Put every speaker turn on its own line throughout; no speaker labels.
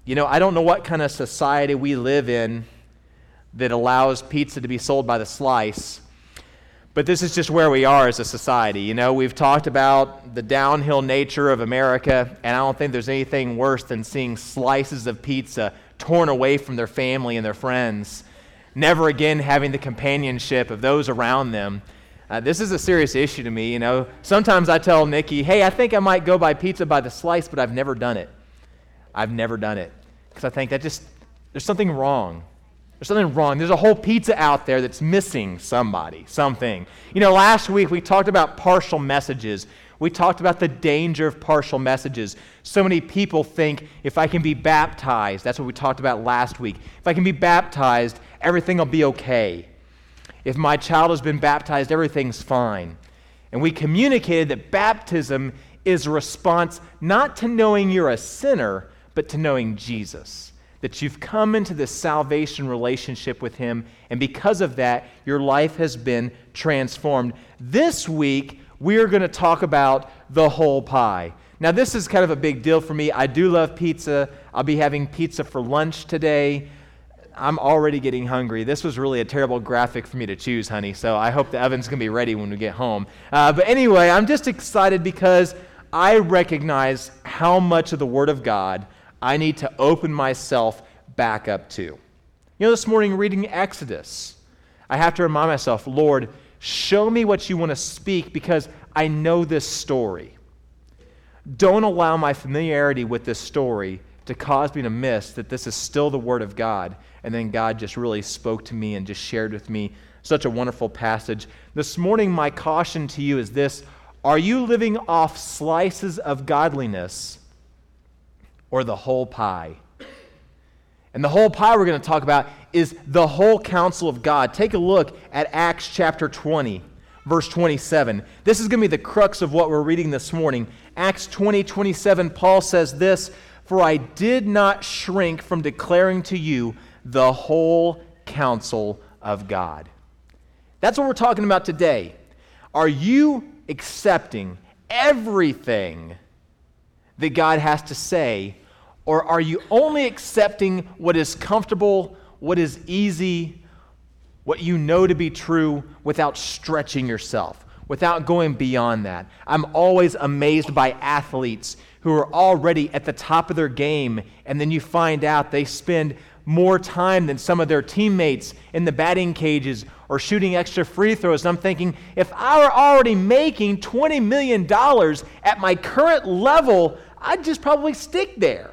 I don't know what kind of society we live in that allows pizza to be sold by the slice, but this is just where we are as a society. We've talked about the downhill nature of America, and I don't think there's anything worse than seeing slices of pizza torn away from their family and their friends, never again having the companionship of those around them. This is a serious issue to me. Sometimes I tell Nikki, hey, I think I might go buy pizza by the slice, but I've never done it. Because I think there's something wrong. There's something wrong. There's a whole pizza out there that's missing something. Last week we talked about partial messages. We talked about the danger of partial messages. So many people think if I can be baptized, that's what we talked about last week. If I can be baptized, everything will be okay. If my child has been baptized, everything's fine. And we communicated that baptism is a response not to knowing you're a sinner, but to knowing Jesus. That you've come into this salvation relationship with him, and because of that, your life has been transformed. This week, we are going to talk about the whole pie. Now, this is kind of a big deal for me. I do love pizza. I'll be having pizza for lunch today. I'm already getting hungry. This was really a terrible graphic for me to choose, honey, so I hope the oven's going to be ready when we get home. But anyway, I'm just excited because I recognize how much of the Word of God I need to open myself back up to. This morning reading Exodus, I have to remind myself, Lord, show me what you want to speak because I know this story. Don't allow my familiarity with this story to cause me to miss that this is still the Word of God. And then God just really spoke to me and just shared with me such a wonderful passage. This morning, my caution to you is this: are you living off slices of godliness or the whole pie? And the whole pie we're going to talk about is the whole counsel of God. Take a look at Acts chapter 20, verse 27. This is going to be the crux of what we're reading this morning. Acts 20:27, Paul says this: "For I did not shrink from declaring to you the whole counsel of God." That's what we're talking about today. Are you accepting everything that God has to say, or are you only accepting what is comfortable, what is easy, what you know to be true without stretching yourself, without going beyond that? I'm always amazed by athletes who are already at the top of their game, and then you find out they spend more time than some of their teammates in the batting cages or shooting extra free throws. And I'm thinking, if I were already making $20 million at my current level, I'd just probably stick there.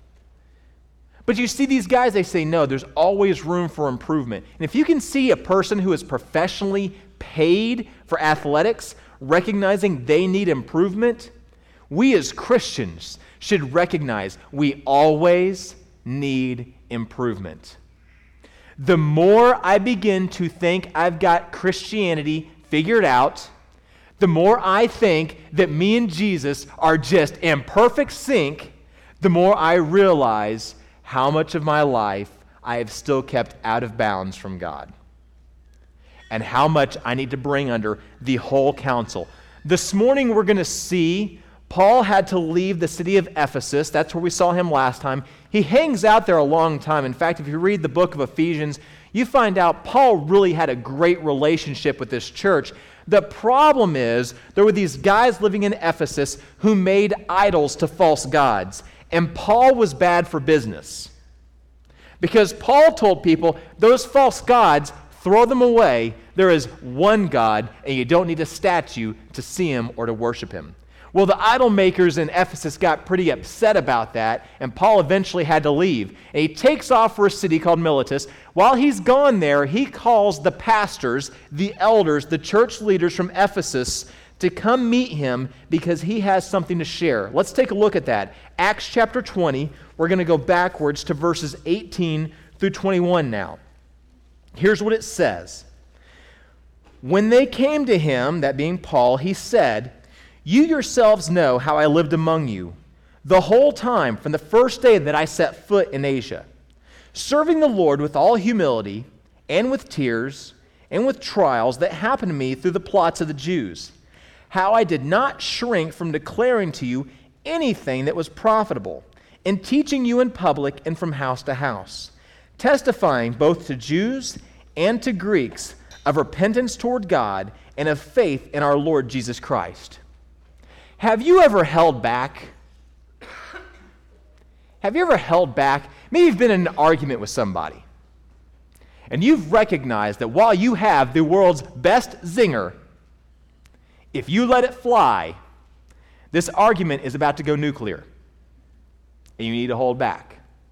But you see these guys, they say, no, there's always room for improvement. And if you can see a person who is professionally paid for athletics, recognizing they need improvement, we as Christians should recognize we always need improvement. The more I begin to think I've got Christianity figured out, the more I think that me and Jesus are just in perfect sync, the more I realize how much of my life I have still kept out of bounds from God, and how much I need to bring under the whole counsel. This morning we're going to see Paul had to leave the city of Ephesus. That's where we saw him last time. He hangs out there a long time. In fact, if you read the book of Ephesians, you find out Paul really had a great relationship with this church. The problem is there were these guys living in Ephesus who made idols to false gods. And Paul was bad for business. Because Paul told people, those false gods, throw them away. There is one God, and you don't need a statue to see him or to worship him. Well, the idol makers in Ephesus got pretty upset about that, and Paul eventually had to leave. And he takes off for a city called Miletus. While he's gone there, he calls the pastors, the elders, the church leaders from Ephesus to come meet him because he has something to share. Let's take a look at that. Acts chapter 20, we're going to go backwards to verses 18 through 21 now. Here's what it says. When they came to him, that being Paul, he said, "You yourselves know how I lived among you the whole time from the first day that I set foot in Asia, serving the Lord with all humility and with tears and with trials that happened to me through the plots of the Jews. How I did not shrink from declaring to you anything that was profitable, and teaching you in public and from house to house, testifying both to Jews and to Greeks of repentance toward God and of faith in our Lord Jesus Christ. Have you ever held back? Have you ever held back? Maybe you've been in an argument with somebody, and you've recognized that while you have the world's best zinger, if you let it fly, this argument is about to go nuclear, and you need to hold back.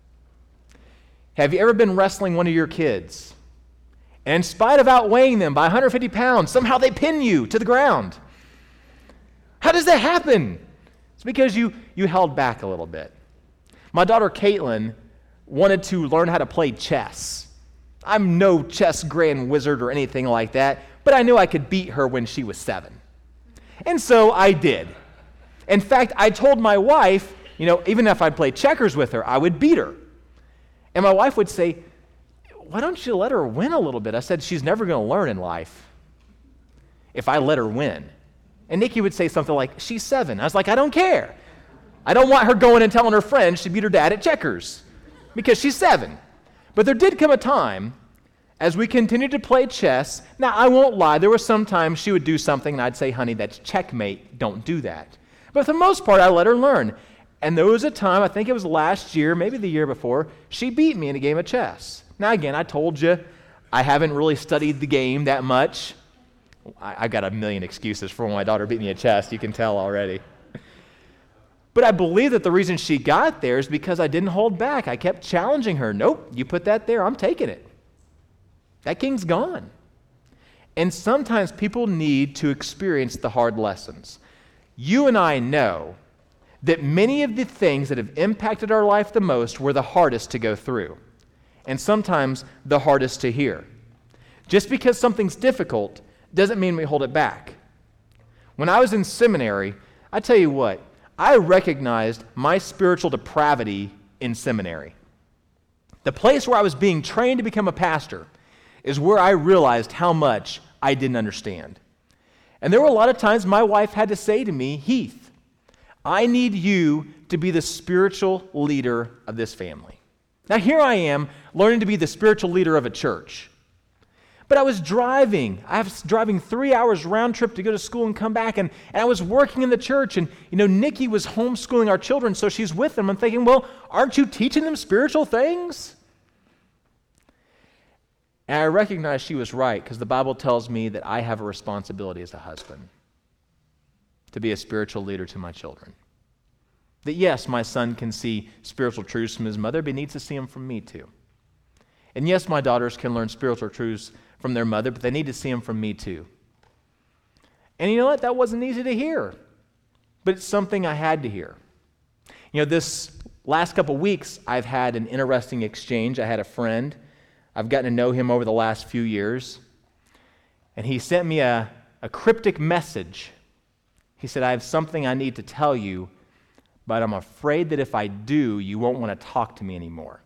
Have you ever been wrestling one of your kids, and in spite of outweighing them by 150 pounds, somehow they pin you to the ground? How does that happen? It's because you held back a little bit. My daughter Caitlin wanted to learn how to play chess. I'm no chess grand wizard or anything like that, but I knew I could beat her when she was 7. And so I did. In fact, I told my wife, even if I'd play checkers with her, I would beat her. And my wife would say, why don't you let her win a little bit? I said, she's never going to learn in life if I let her win. And Nikki would say something like, she's 7. I was like, I don't care. I don't want her going and telling her friends she beat her dad at checkers because she's 7. But there did come a time as we continued to play chess. Now, I won't lie. There were some times she would do something and I'd say, honey, that's checkmate. Don't do that. But for the most part, I let her learn. And there was a time, I think it was last year, maybe the year before, she beat me in a game of chess. Now, again, I told you I haven't really studied the game that much. I've got a million excuses for when my daughter beat me at chess. You can tell already. But I believe that the reason she got there is because I didn't hold back. I kept challenging her. Nope, you put that there, I'm taking it. That king's gone. And sometimes people need to experience the hard lessons. You and I know that many of the things that have impacted our life the most were the hardest to go through, and sometimes the hardest to hear. Just because something's difficult doesn't mean we hold it back. When I was in seminary, I tell you what, I recognized my spiritual depravity in seminary. The place where I was being trained to become a pastor is where I realized how much I didn't understand. And there were a lot of times my wife had to say to me, Heath, I need you to be the spiritual leader of this family. Now here I am learning to be the spiritual leader of a church. But I was driving 3 hours round trip to go to school and come back, and I was working in the church, and Nikki was homeschooling our children, so she's with them. I'm thinking, well, aren't you teaching them spiritual things? And I recognized she was right, because the Bible tells me that I have a responsibility as a husband to be a spiritual leader to my children. That yes, my son can see spiritual truths from his mother, but he needs to see them from me too. And yes, my daughters can learn spiritual truths from their mother, but they need to see them from me too. And you know what? That wasn't easy to hear, but it's something I had to hear. This last couple weeks, I've had an interesting exchange. I had a friend. I've gotten to know him over the last few years, and he sent me a cryptic message. He said, I have something I need to tell you, but I'm afraid that if I do, you won't want to talk to me anymore.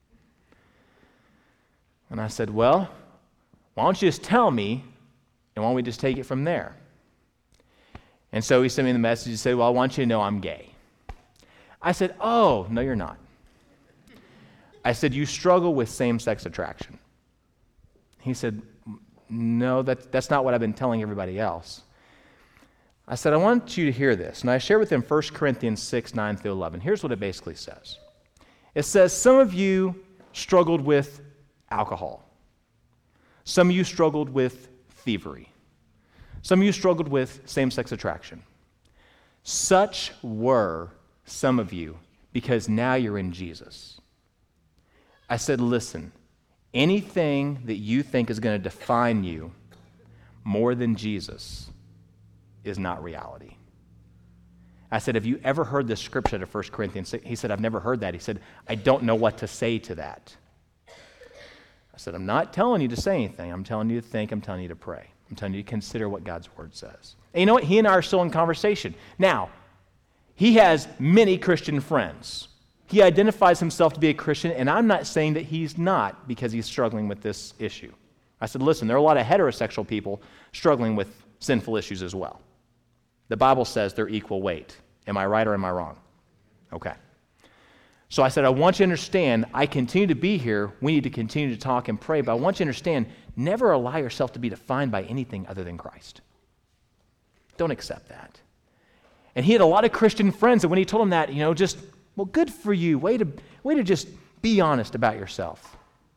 And I said, well, why don't you just tell me, and why don't we just take it from there? And so he sent me the message. He said, well, I want you to know I'm gay. I said, oh, no, you're not. I said, you struggle with same-sex attraction. He said, no, that's not what I've been telling everybody else. I said, I want you to hear this. And I shared with him 1 Corinthians 6, 9 through 11. Here's what it basically says. It says, some of you struggled with alcohol. Some of you struggled with thievery. Some of you struggled with same-sex attraction. Such were some of you because now you're in Jesus. I said, listen, anything that you think is going to define you more than Jesus is not reality. I said, have you ever heard this scripture out of 1 Corinthians 6? He said, I've never heard that. He said, I don't know what to say to that. I said, I'm not telling you to say anything. I'm telling you to think. I'm telling you to pray. I'm telling you to consider what God's word says. And you know what? He and I are still in conversation. Now, he has many Christian friends. He identifies himself to be a Christian, and I'm not saying that he's not because he's struggling with this issue. I said, listen, there are a lot of heterosexual people struggling with sinful issues as well. The Bible says they're equal weight. Am I right or am I wrong? Okay. So I said, I want you to understand, I continue to be here. We need to continue to talk and pray, but I want you to understand, never allow yourself to be defined by anything other than Christ. Don't accept that. And he had a lot of Christian friends, and when he told them that, just, well, good for you. Way to just be honest about yourself.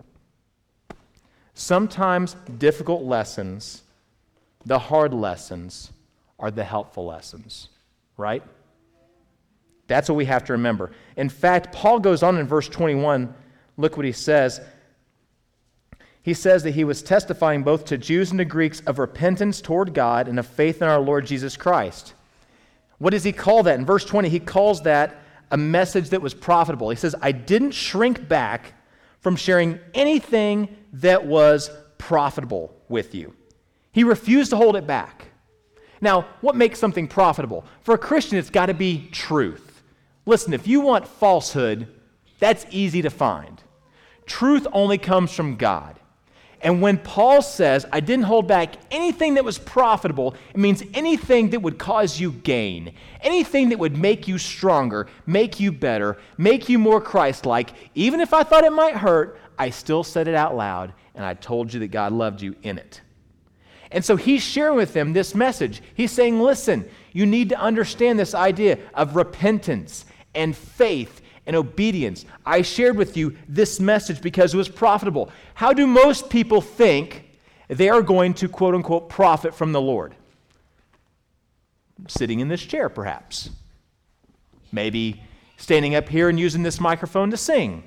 Sometimes difficult lessons, the hard lessons, are the helpful lessons, right? That's what we have to remember. In fact, Paul goes on in verse 21. Look what he says. He says that he was testifying both to Jews and to Greeks of repentance toward God and of faith in our Lord Jesus Christ. What does he call that? In verse 20, he calls that a message that was profitable. He says, I didn't shrink back from sharing anything that was profitable with you. He refused to hold it back. Now, what makes something profitable? For a Christian, it's got to be truth. Listen, if you want falsehood, that's easy to find. Truth only comes from God. And when Paul says, I didn't hold back anything that was profitable, it means anything that would cause you gain, anything that would make you stronger, make you better, make you more Christ-like. Even if I thought it might hurt, I still said it out loud, and I told you that God loved you in it. And so he's sharing with them this message. He's saying, listen, you need to understand this idea of repentance and faith and obedience. I shared with you this message because it was profitable. How do most people think they are going to, quote unquote, profit from the Lord? Sitting in this chair, perhaps. Maybe standing up here and using this microphone to sing.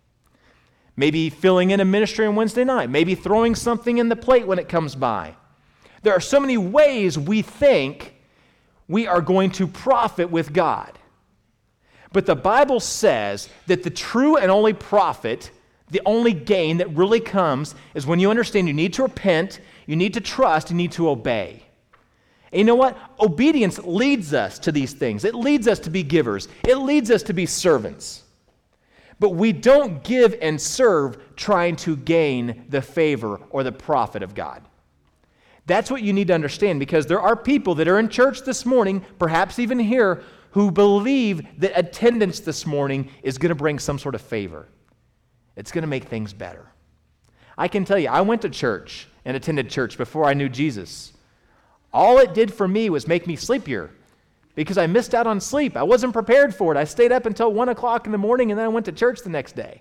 Maybe filling in a ministry on Wednesday night. Maybe throwing something in the plate when it comes by. There are so many ways we think we are going to profit with God. But the Bible says that the true and only profit, the only gain that really comes, is when you understand you need to repent, you need to trust, you need to obey. And you know what? Obedience leads us to these things. It leads us to be givers. It leads us to be servants. But we don't give and serve trying to gain the favor or the profit of God. That's what you need to understand, because there are people that are in church this morning, perhaps even here, who believe that attendance this morning is going to bring some sort of favor. It's going to make things better. I can tell you, I went to church and attended church before I knew Jesus. All it did for me was make me sleepier because I missed out on sleep. I wasn't prepared for it. I stayed up until 1 o'clock in the morning and then I went to church the next day.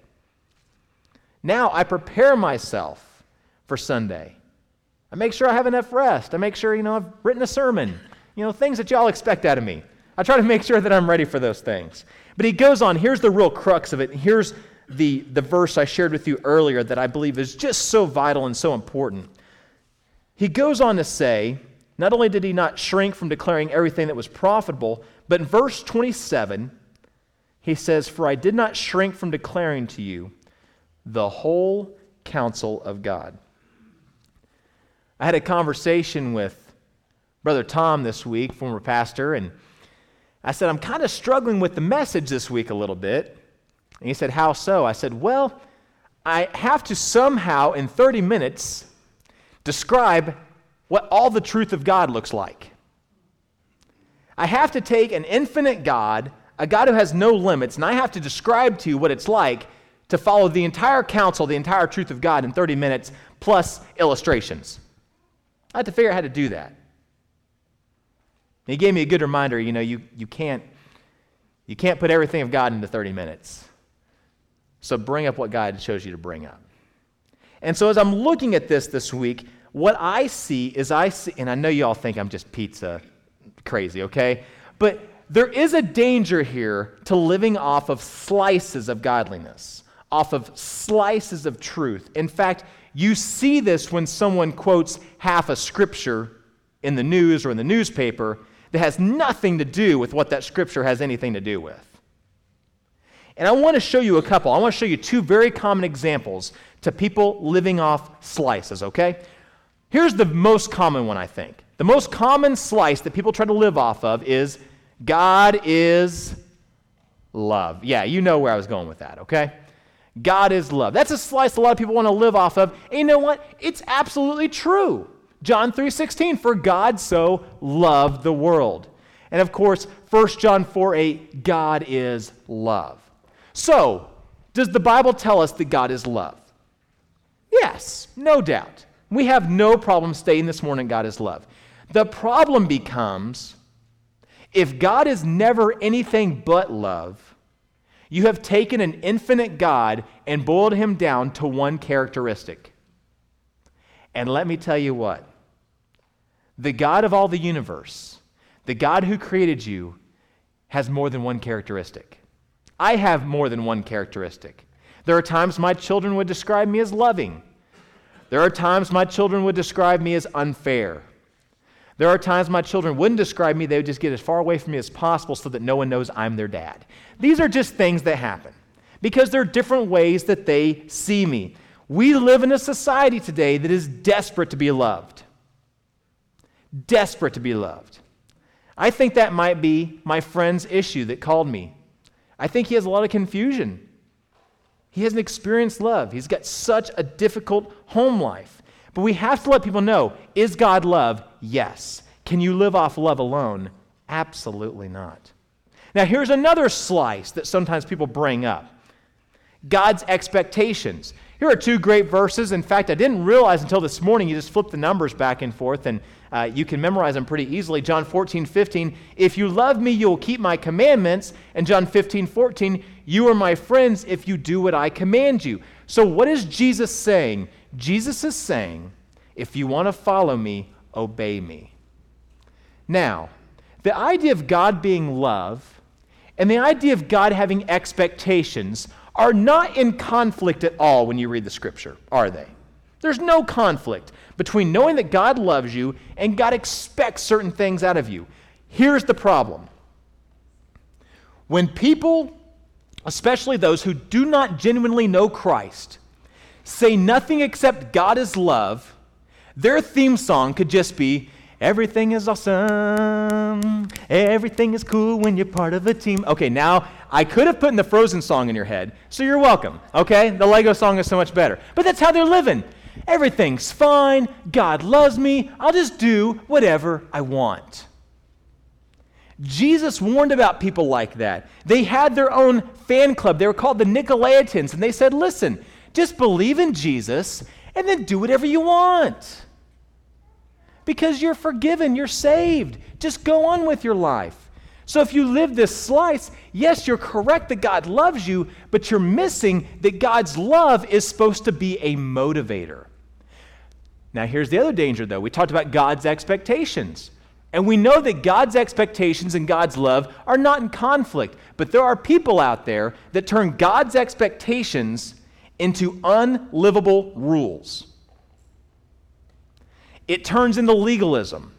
Now I prepare myself for Sunday. I make sure I have enough rest. I make sure, I've written a sermon, things that y'all expect out of me. I try to make sure that I'm ready for those things. But he goes on, here's the real crux of it. Here's the verse I shared with you earlier that I believe is just so vital and so important. He goes on to say, not only did he not shrink from declaring everything that was profitable, but in verse 27, he says, for I did not shrink from declaring to you the whole counsel of God. I had a conversation with Brother Tom this week, former pastor, and I said, I'm kind of struggling with the message this week a little bit. And he said, how so? I said, well, I have to somehow in 30 minutes describe what all the truth of God looks like. I have to take an infinite God, a God who has no limits, and I have to describe to you what it's like to follow the entire counsel, the entire truth of God in 30 minutes, plus illustrations. I had to figure out how to do that. And he gave me a good reminder, you can't put everything of God into 30 minutes. So bring up what God shows you to bring up. And so as I'm looking at this week, what I see, and I know you all think I'm just pizza crazy, okay? But there is a danger here to living off of slices of godliness, off of slices of truth. In fact, you see this when someone quotes half a scripture in the news or in the newspaper that has nothing to do with what that scripture has anything to do with. And I want to show you a couple. I want to show you two very common examples to people living off slices, okay? Here's the most common one, I think. The most common slice that people try to live off of is God is love. Yeah, you know where I was going with that, okay? God is love. That's a slice a lot of people want to live off of. And you know what? It's absolutely true. John 3:16, for God so loved the world. And of course, 1 John 4:8, God is love. So, does the Bible tell us that God is love? Yes, no doubt. We have no problem stating this morning God is love. The problem becomes, if God is never anything but love, you have taken an infinite God and boiled him down to one characteristic. And let me tell you what, the God of all the universe, the God who created you, has more than one characteristic. I have more than one characteristic. There are times my children would describe me as loving. There are times my children would describe me as unfair. There are times my children wouldn't describe me, they would just get as far away from me as possible so that no one knows I'm their dad. These are just things that happen because there are different ways that they see me. We live in a society today that is desperate to be loved. Desperate to be loved. I think that might be my friend's issue that called me. I think he has a lot of confusion. He hasn't experienced love. He's got such a difficult home life. But we have to let people know, is God love? Yes. Can you live off love alone? Absolutely not. Now here's another slice that sometimes people bring up. God's expectations. Here are two great verses. In fact, I didn't realize until this morning, you just flip the numbers back and forth and you can memorize them pretty easily. John 14:15, if you love me, you will keep my commandments. And John 15:14, you are my friends if you do what I command you. So what is Jesus saying? Jesus is saying, if you want to follow me, obey me. Now, the idea of God being love and the idea of God having expectations are not in conflict at all when you read the scripture, are they? There's no conflict between knowing that God loves you and God expects certain things out of you. Here's the problem. When people, especially those who do not genuinely know Christ, say nothing except God is love, their theme song could just be, everything is awesome, everything is cool when you're part of a team. Okay, now I could have put in the Frozen song in your head, so you're welcome, okay? The Lego song is so much better. But that's how they're living. Everything's fine, God loves me, I'll just do whatever I want. Jesus warned about people like that. They had their own fan club. They were called the Nicolaitans, and they said, listen, just believe in Jesus and then do whatever you want. Because you're forgiven, you're saved. Just go on with your life. So if you live this slice, yes, you're correct that God loves you, but you're missing that God's love is supposed to be a motivator. Now here's the other danger though. We talked about God's expectations. And we know that God's expectations and God's love are not in conflict, but there are people out there that turn God's expectations into unlivable rules. It turns into legalism.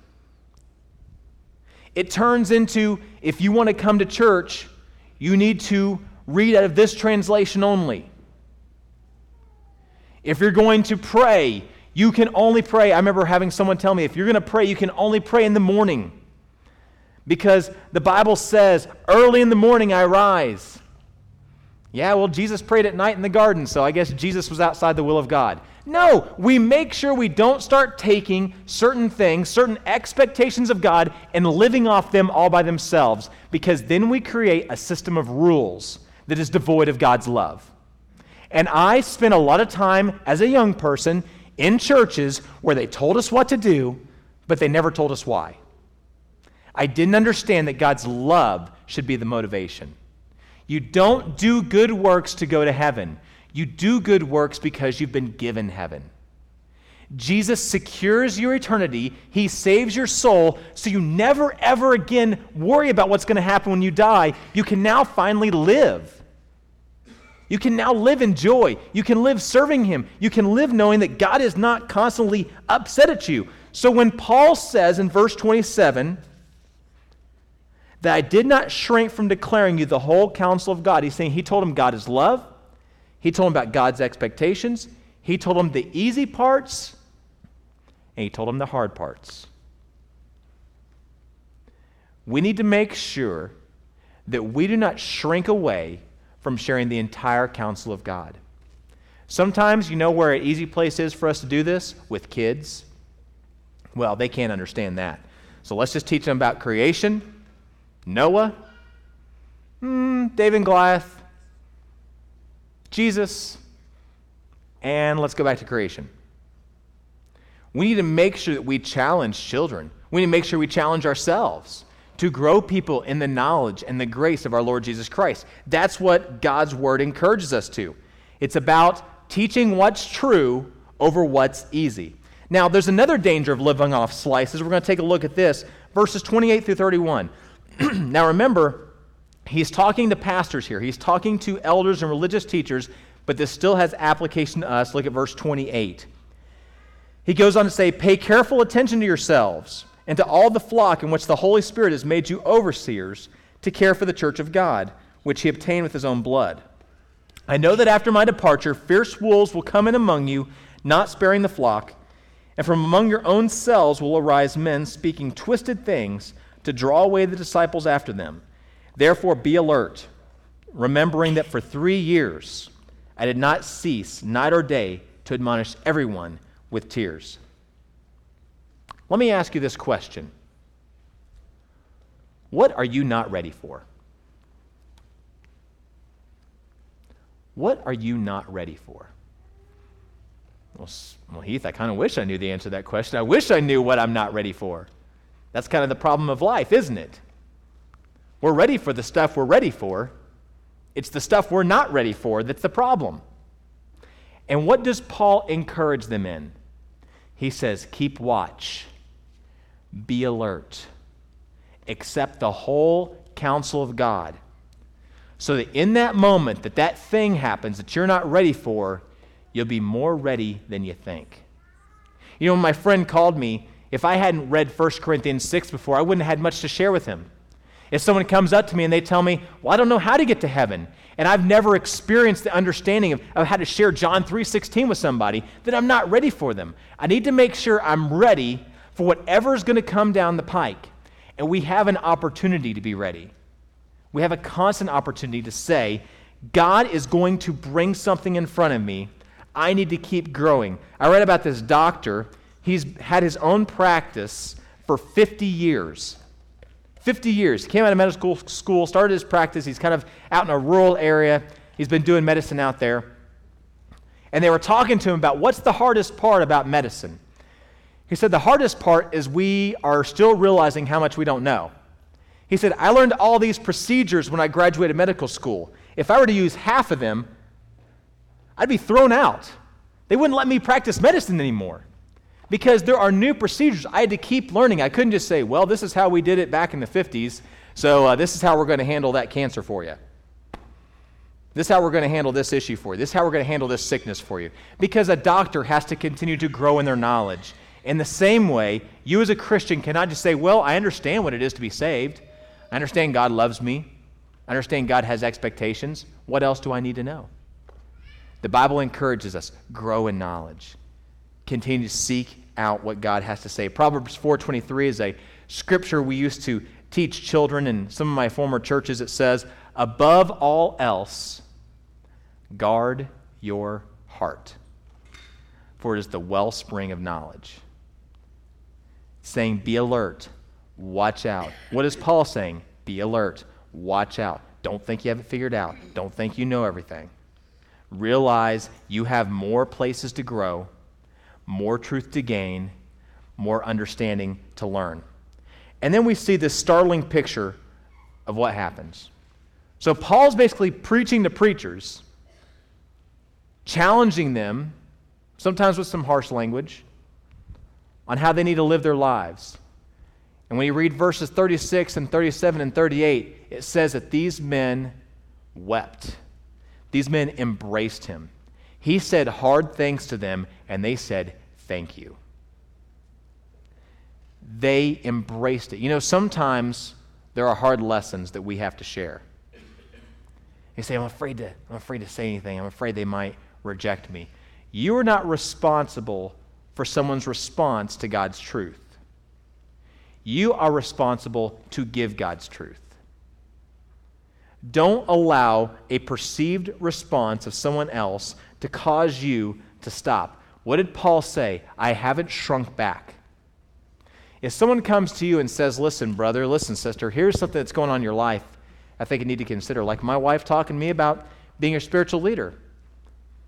It turns into, if you want to come to church, you need to read out of this translation only. If you're going to pray, you can only pray. I remember having someone tell me, if you're going to pray, you can only pray in the morning. Because the Bible says, early in the morning I rise. Yeah, well, Jesus prayed at night in the garden, so I guess Jesus was outside the will of God. No, we make sure we don't start taking certain things, certain expectations of God, and living off them all by themselves, because then we create a system of rules that is devoid of God's love. And I spent a lot of time as a young person in churches where they told us what to do, but they never told us why. I didn't understand that God's love should be the motivation. You don't do good works to go to heaven. You do good works because you've been given heaven. Jesus secures your eternity. He saves your soul, so you never, ever again worry about what's going to happen when you die. You can now finally live. You can now live in joy. You can live serving Him. You can live knowing that God is not constantly upset at you. So when Paul says in verse 27, that I did not shrink from declaring you the whole counsel of God, he's saying he told him God is love. He told him about God's expectations. He told him the easy parts, and he told him the hard parts. We need to make sure that we do not shrink away from sharing the entire counsel of God. Sometimes, you know where an easy place is for us to do this? With kids. Well, they can't understand that. So let's just teach them about creation. Noah, David and Goliath, Jesus, and let's go back to creation. We need to make sure that we challenge children. We need to make sure we challenge ourselves to grow people in the knowledge and the grace of our Lord Jesus Christ. That's what God's word encourages us to. It's about teaching what's true over what's easy. Now, there's another danger of living off slices. We're going to take a look at this, verses 28 through 31. Now, remember, he's talking to pastors here. He's talking to elders and religious teachers, but this still has application to us. Look at verse 28. He goes on to say, "Pay careful attention to yourselves and to all the flock in which the Holy Spirit has made you overseers to care for the church of God, which he obtained with his own blood. I know that after my departure, fierce wolves will come in among you, not sparing the flock, and from among your own selves will arise men speaking twisted things to draw away the disciples after them. Therefore be alert, remembering that for 3 years I did not cease night or day to admonish everyone with tears." Let me ask you this question. What are you not ready for? What are you not ready for? Well, Heath, I kind of wish I knew the answer to that question. I wish I knew what I'm not ready for. That's kind of the problem of life, isn't it? We're ready for the stuff we're ready for. It's the stuff we're not ready for that's the problem. And what does Paul encourage them in? He says, keep watch, be alert, accept the whole counsel of God, so that in that moment that thing happens that you're not ready for, you'll be more ready than you think. You know, when my friend called me, if I hadn't read 1 Corinthians 6 before, I wouldn't have had much to share with him. If someone comes up to me and they tell me, well, I don't know how to get to heaven, and I've never experienced the understanding of how to share John 3:16 with somebody, then I'm not ready for them. I need to make sure I'm ready for whatever's going to come down the pike. And we have an opportunity to be ready. We have a constant opportunity to say, God is going to bring something in front of me. I need to keep growing. I read about this doctor. He's had his own practice for 50 years. 50 years. He came out of medical school, started his practice. He's kind of out in a rural area. He's been doing medicine out there. And they were talking to him about what's the hardest part about medicine. He said the hardest part is we are still realizing how much we don't know. He said, I learned all these procedures when I graduated medical school. If I were to use half of them, I'd be thrown out. They wouldn't let me practice medicine anymore because there are new procedures. I had to keep learning. I couldn't just say, well, this is how we did it back in the 50s, so this is how we're going to handle that cancer for you. This is how we're going to handle this issue for you. This is how we're going to handle this sickness for you. Because a doctor has to continue to grow in their knowledge. In the same way, you as a Christian cannot just say, well, I understand what it is to be saved. I understand God loves me. I understand God has expectations. What else do I need to know? The Bible encourages us, grow in knowledge. Continue to seek out what God has to say. Proverbs 4:23 is a scripture we used to teach children in some of my former churches. It says, above all else, guard your heart, for it is the wellspring of knowledge. Saying, be alert, watch out. What is Paul saying? Be alert, watch out. Don't think you have it figured out. Don't think you know everything. Realize you have more places to grow, more truth to gain, more understanding to learn. And then we see this startling picture of what happens. So Paul's basically preaching to preachers, challenging them, sometimes with some harsh language, on how they need to live their lives. And when you read verses 36 and 37 and 38, it says that these men wept. These men embraced him. He said hard things to them, and they said, thank you. They embraced it. You know, sometimes there are hard lessons that we have to share. You say, I'm afraid to say anything. I'm afraid they might reject me. You are not responsible for someone's response to God's truth. You are responsible to give God's truth. Don't allow a perceived response of someone else to cause you to stop. What did Paul say? I haven't shrunk back. If someone comes to you and says, listen, brother, listen, sister, here's something that's going on in your life I think you need to consider. Like my wife talking to me about being a spiritual leader.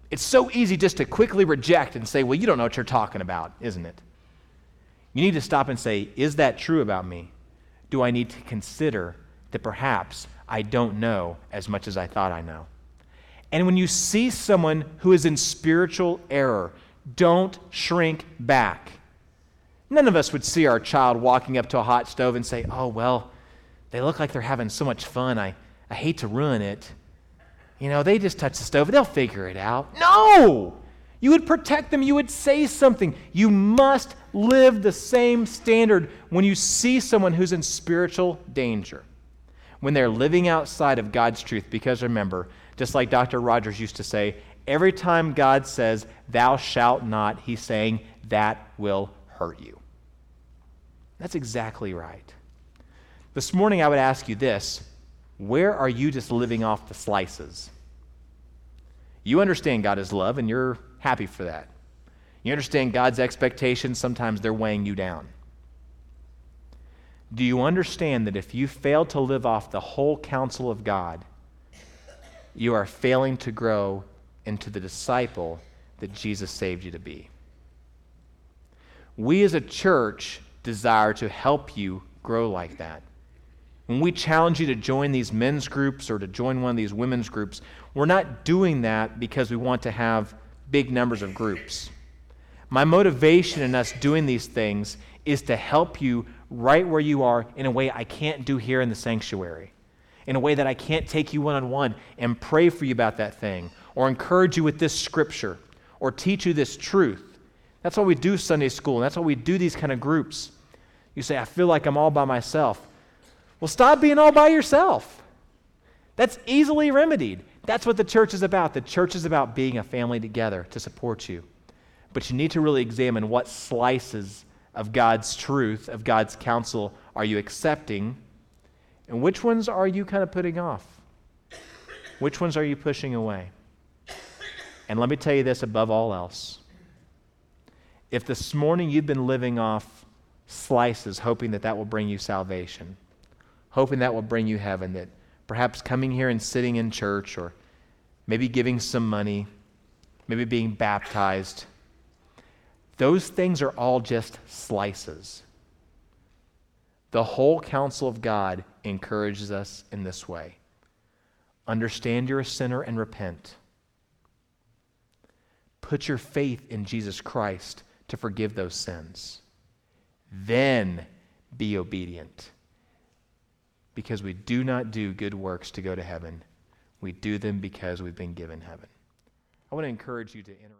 It's so easy just to quickly reject and say, well, you don't know what you're talking about, isn't it? You need to stop and say, is that true about me? Do I need to consider that perhaps I don't know as much as I thought I know? And when you see someone who is in spiritual error, don't shrink back. None of us would see our child walking up to a hot stove and say, oh, well, they look like they're having so much fun. I hate to ruin it. You know, they just touch the stove. They'll figure it out. No! You would protect them. You would say something. You must live the same standard when you see someone who's in spiritual danger, when they're living outside of God's truth. Because remember, just like Dr. Rogers used to say, every time God says, thou shalt not, he's saying, that will hurt you. That's exactly right. This morning I would ask you this: where are you just living off the slices? You understand God is love, and you're happy for that. You understand God's expectations, sometimes they're weighing you down. Do you understand that if you fail to live off the whole counsel of God, you are failing to grow into the disciple that Jesus saved you to be? We as a church desire to help you grow like that. When we challenge you to join these men's groups or to join one of these women's groups, we're not doing that because we want to have big numbers of groups. My motivation in us doing these things is to help you right where you are in a way I can't do here in the sanctuary, in a way that I can't take you one-on-one and pray for you about that thing, or encourage you with this scripture, or teach you this truth. That's why we do Sunday school, and that's why we do these kind of groups. You say, I feel like I'm all by myself. Well, stop being all by yourself. That's easily remedied. That's what the church is about. The church is about being a family together to support you. But you need to really examine what slices of God's truth, of God's counsel, are you accepting, and which ones are you kind of putting off? Which ones are you pushing away? And let me tell you this above all else. If this morning you've been living off slices, hoping that will bring you salvation, hoping that will bring you heaven, that perhaps coming here and sitting in church, or maybe giving some money, maybe being baptized, those things are all just slices. The whole counsel of God encourages us in this way. Understand you're a sinner and repent. Put your faith in Jesus Christ to forgive those sins. Then be obedient. Because we do not do good works to go to heaven. We do them because we've been given heaven. I want to encourage you to enter.